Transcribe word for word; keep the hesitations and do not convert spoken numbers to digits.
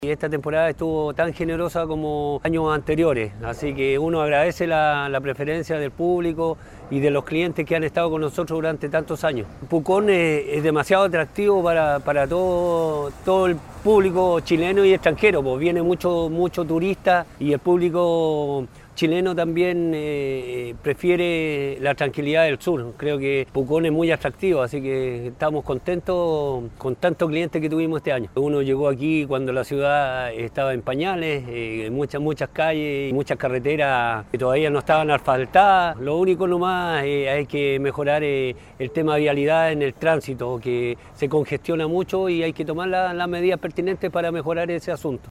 Y esta temporada estuvo tan generosa como años anteriores, así que uno agradece la, la preferencia del público y de los clientes que han estado con nosotros durante tantos años. Pucón es, es demasiado atractivo para, para todo, todo el público chileno y extranjero, pues viene mucho, mucho turista y el público chileno también eh, prefiere la tranquilidad del sur. Creo que Pucón es muy atractivo, así que estamos contentos con tantos clientes que tuvimos este año. Uno llegó aquí cuando la ciudad estaba en pañales, eh, muchas, muchas calles, muchas carreteras que todavía no estaban asfaltadas. Lo único nomás eh, hay que mejorar eh, el tema de vialidad en el tránsito, que se congestiona mucho y hay que tomar las medidas pertinentes para mejorar ese asunto.